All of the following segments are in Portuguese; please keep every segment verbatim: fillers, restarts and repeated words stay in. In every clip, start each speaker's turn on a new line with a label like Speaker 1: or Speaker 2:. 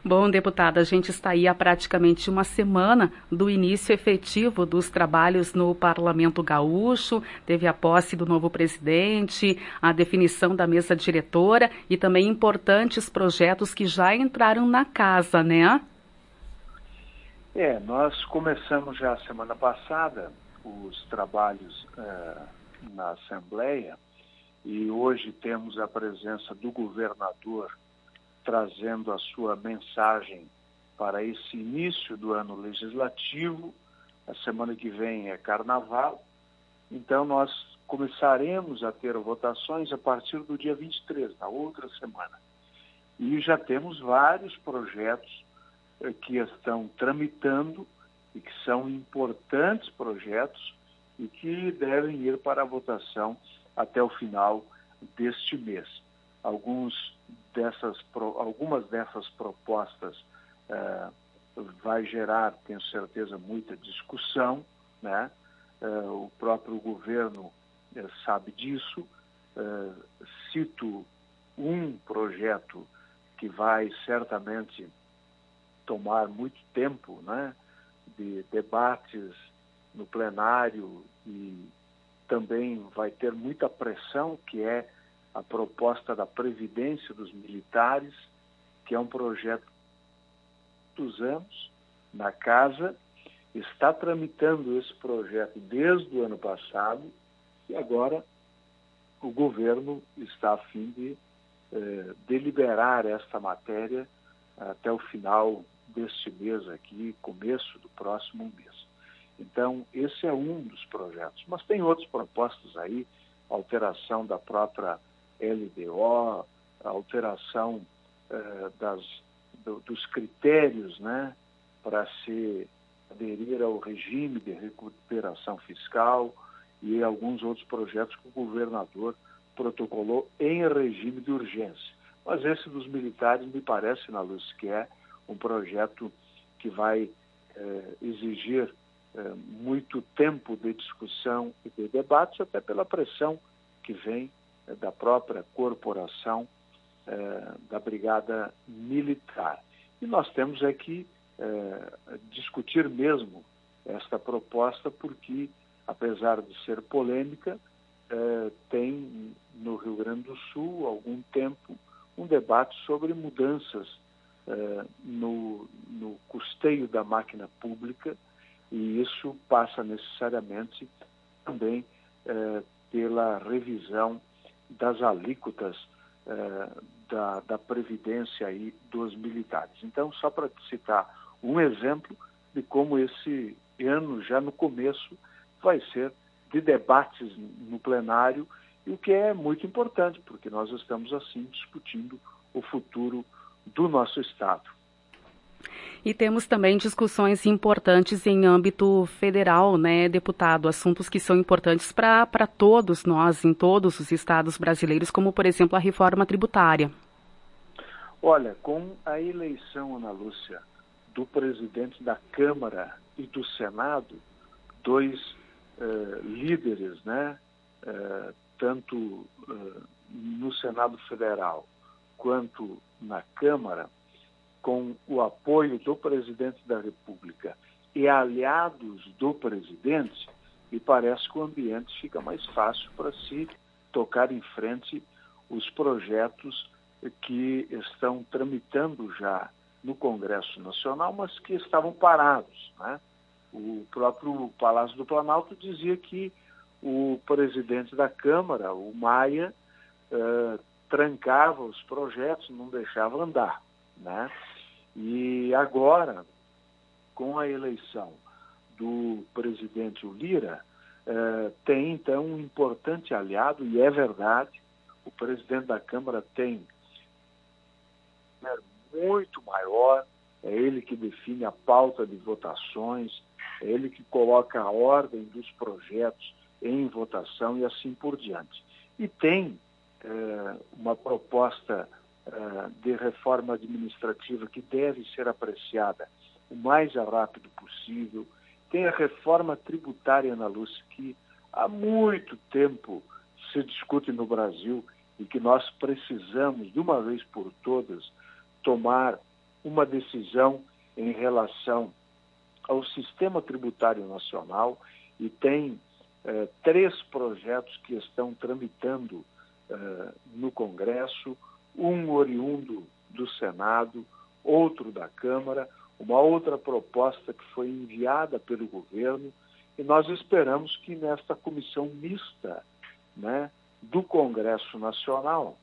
Speaker 1: Bom, deputada, a gente está aí há praticamente uma semana do início efetivo dos trabalhos no Parlamento Gaúcho. Teve a posse do novo presidente, a definição da mesa diretora e também importantes projetos que já entraram na casa, né?
Speaker 2: É, nós começamos já semana passada os trabalhos uh, na Assembleia e hoje temos a presença do governador trazendo a sua mensagem para esse início do ano legislativo. A semana que vem é Carnaval, então nós começaremos a ter votações a partir do dia vinte e três, na outra semana. E já temos vários projetos eh, que estão tramitando e que são importantes projetos e que devem ir para a votação até o final deste mês. Alguns dessas, algumas dessas propostas eh, vai gerar, tenho certeza, muita discussão, né? Eh, o próprio governo eh, sabe disso. Eh, cito um projeto que vai certamente tomar muito tempo, né? De debates no plenário e também vai ter muita pressão, que é a proposta da Previdência dos Militares, que é um projeto dos anos na casa, está tramitando esse projeto desde o ano passado e agora o governo está a fim de eh, deliberar esta matéria até o final deste mês aqui, começo do próximo mês. Então, esse é um dos projetos. Mas tem outras propostas aí, alteração da própria L D O, a alteração eh, das, do, dos critérios, né, para se aderir ao regime de recuperação fiscal e alguns outros projetos que o governador protocolou em regime de urgência. Mas esse dos militares me parece, na luz, que é um projeto que vai eh, exigir eh, muito tempo de discussão e de debate, até pela pressão que vem da própria corporação eh, da Brigada Militar. E nós temos aqui eh, discutir mesmo esta proposta porque, apesar de ser polêmica, eh, tem no Rio Grande do Sul, há algum tempo, um debate sobre mudanças eh, no, no custeio da máquina pública e isso passa necessariamente também eh, pela revisão das alíquotas eh, da, da Previdência aí dos militares. Então, só para citar um exemplo de como esse ano, já no começo, vai ser de debates no plenário, e o que é muito importante, porque nós estamos, assim, discutindo o futuro do nosso Estado.
Speaker 1: E temos também discussões importantes em âmbito federal, né, deputado? Assuntos que são importantes para para todos nós, em todos os estados brasileiros, como, por exemplo, a reforma tributária.
Speaker 2: Olha, com a eleição, Ana Lúcia, do presidente da Câmara e do Senado, dois eh, líderes, né, eh, tanto eh, no Senado Federal quanto na Câmara, com o apoio do presidente da República e aliados do presidente, me parece que o ambiente fica mais fácil para se tocar em frente os projetos que estão tramitando já no Congresso Nacional, mas que estavam parados, né? O próprio Palácio do Planalto dizia que o presidente da Câmara, o Maia, eh, trancava os projetos, não deixava andar, né? E agora, com a eleição do presidente Lira, eh, tem então um importante aliado, e é verdade, o presidente da Câmara tem muito maior, é ele que define a pauta de votações, é ele que coloca a ordem dos projetos em votação e assim por diante. E tem eh, uma proposta eh, de reforma administrativa que deve ser apreciada o mais rápido possível. Tem a reforma tributária, Ana Lúcia, que há muito tempo se discute no Brasil e que nós precisamos, de uma vez por todas, tomar uma decisão em relação ao sistema tributário nacional e tem eh, três projetos que estão tramitando eh, no Congresso, um oriundo do Senado, outro da Câmara, uma outra proposta que foi enviada pelo governo, e nós esperamos que nesta comissão mista, né, do Congresso Nacional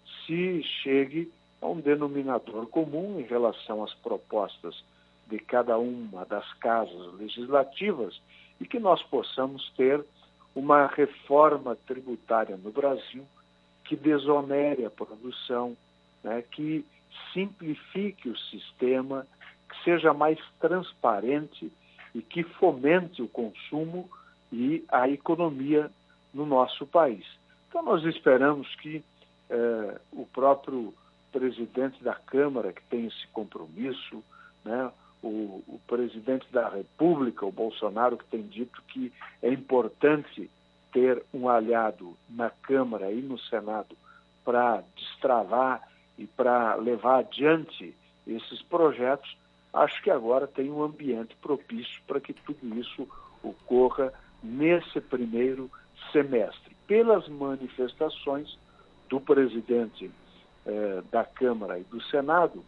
Speaker 2: se chegue a um denominador comum em relação às propostas de cada uma das casas legislativas e que nós possamos ter uma reforma tributária no Brasil que desonere a produção, né, que simplifique o sistema, que seja mais transparente e que fomente o consumo e a economia no nosso país. Então nós esperamos que eh, o próprio presidente da Câmara, que tem esse compromisso, né, o, o presidente da República, o Bolsonaro, que tem dito que é importante ter um aliado na Câmara e no Senado para destravar e para levar adiante esses projetos, acho que agora tem um ambiente propício para que tudo isso ocorra nesse primeiro semestre. Pelas manifestações do presidente eh, da Câmara e do Senado,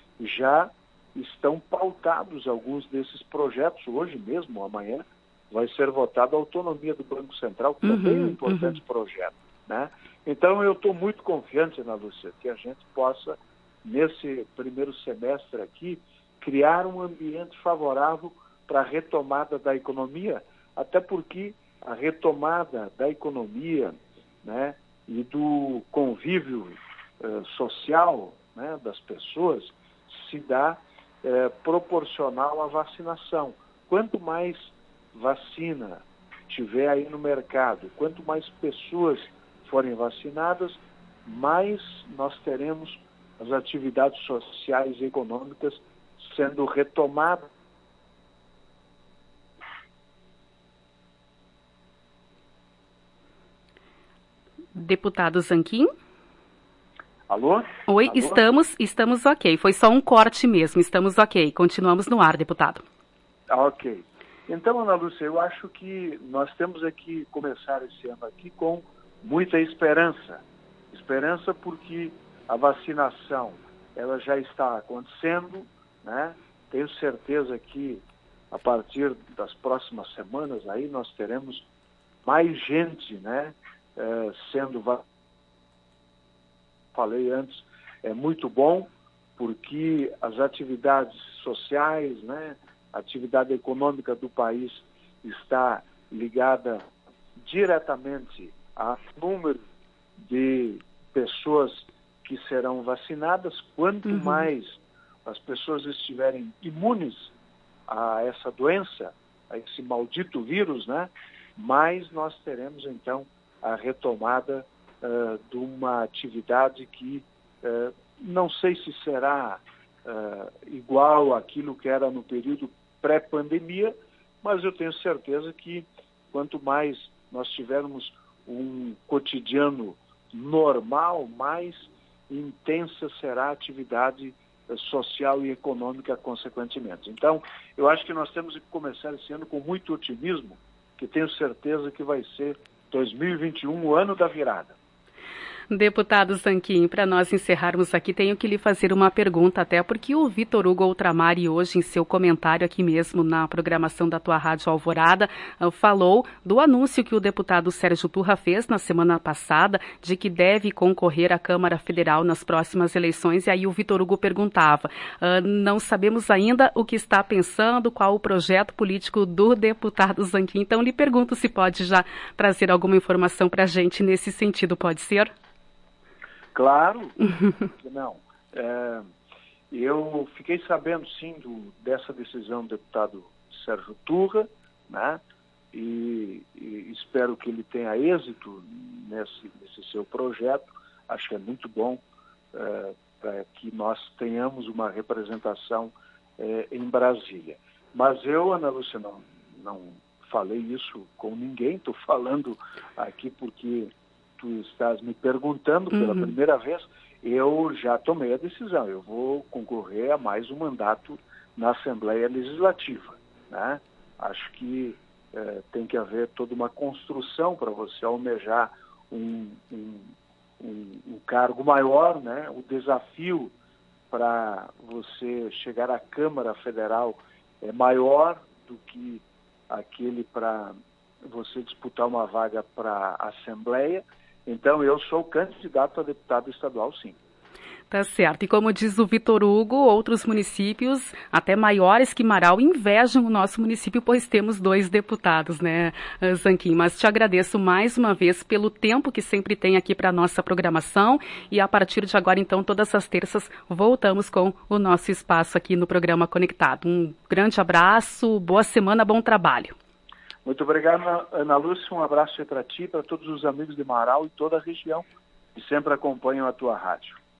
Speaker 2: já estão pautados alguns desses projetos. Hoje mesmo, amanhã, vai ser votada a autonomia do Banco Central, que uhum, também é um importante uhum. projeto, né? Então, eu estou muito confiante, Ana Lúcia, que a gente possa, nesse primeiro semestre aqui, criar um ambiente favorável para a retomada da economia, até porque a retomada da economia, né, e do convívio eh, social, né, das pessoas se dá eh, proporcional à vacinação. Quanto mais vacina tiver aí no mercado, quanto mais pessoas forem vacinadas, mais nós teremos as atividades sociais e econômicas sendo retomadas.
Speaker 1: Deputado Zanquim?
Speaker 2: Alô?
Speaker 1: Oi,
Speaker 2: Alô?
Speaker 1: estamos, estamos ok. Foi só um corte mesmo, estamos ok. Continuamos no ar, deputado.
Speaker 2: Ah, ok. Então, Ana Lúcia, eu acho que nós temos aqui começar esse ano aqui com muita esperança. Esperança porque a vacinação ela já está acontecendo, né? Tenho certeza que a partir das próximas semanas aí nós teremos mais gente, né, eh, sendo vacinada. Falei antes, é muito bom porque as atividades sociais, né, a atividade econômica do país está ligada diretamente ao número de pessoas que serão vacinadas. Quanto uhum. mais as pessoas estiverem imunes a essa doença, a esse maldito vírus, né, mais nós teremos então a retomada uh, de uma atividade que uh, não sei se será uh, igual àquilo que era no período pré-pandemia, mas eu tenho certeza que quanto mais nós tivermos um cotidiano normal, mais intensa será a atividade social e econômica consequentemente. Então, eu acho que nós temos que começar esse ano com muito otimismo, que tenho certeza que vai ser dois mil e vinte e um o ano da virada.
Speaker 1: Deputado Zanquim, para nós encerrarmos aqui, tenho que lhe fazer uma pergunta, até porque o Vitor Hugo Ultramari, hoje, em seu comentário aqui mesmo na programação da tua Rádio Alvorada, falou do anúncio que o deputado Sérgio Turra fez na semana passada de que deve concorrer à Câmara Federal nas próximas eleições. E aí o Vitor Hugo perguntava, uh, não sabemos ainda o que está pensando, qual o projeto político do deputado Zanquim. Então, lhe pergunto se pode já trazer alguma informação para a gente nesse sentido, pode ser?
Speaker 2: Claro, não. É, eu fiquei sabendo, sim, do, dessa decisão do deputado Sérgio Turra, né? E, e espero que ele tenha êxito nesse, nesse seu projeto. Acho que é muito bom é, para que nós tenhamos uma representação é, em Brasília. Mas eu, Ana Lúcia, não, não falei isso com ninguém, estou falando aqui porque tu estás me perguntando pela uhum. primeira vez. eu já tomei a decisão, eu vou concorrer a mais um mandato na Assembleia Legislativa, né? Acho que eh, tem que haver toda uma construção para você almejar um, um, um, um cargo maior, né? O desafio para você chegar à Câmara Federal é maior do que aquele para você disputar uma vaga para a Assembleia. Então, eu sou candidato a deputado estadual, sim.
Speaker 1: Tá certo. E como diz o Vitor Hugo, outros municípios, até maiores que Marau, invejam o nosso município, pois temos dois deputados, né, Zanquim? Mas te agradeço mais uma vez pelo tempo que sempre tem aqui para a nossa programação. E a partir de agora, então, todas as terças, voltamos com o nosso espaço aqui no programa Conectado. Um grande abraço, boa semana, bom trabalho.
Speaker 2: Muito obrigado, Ana Lúcia. Um abraço para ti, para todos os amigos de Marau e toda a região que sempre acompanham a tua rádio.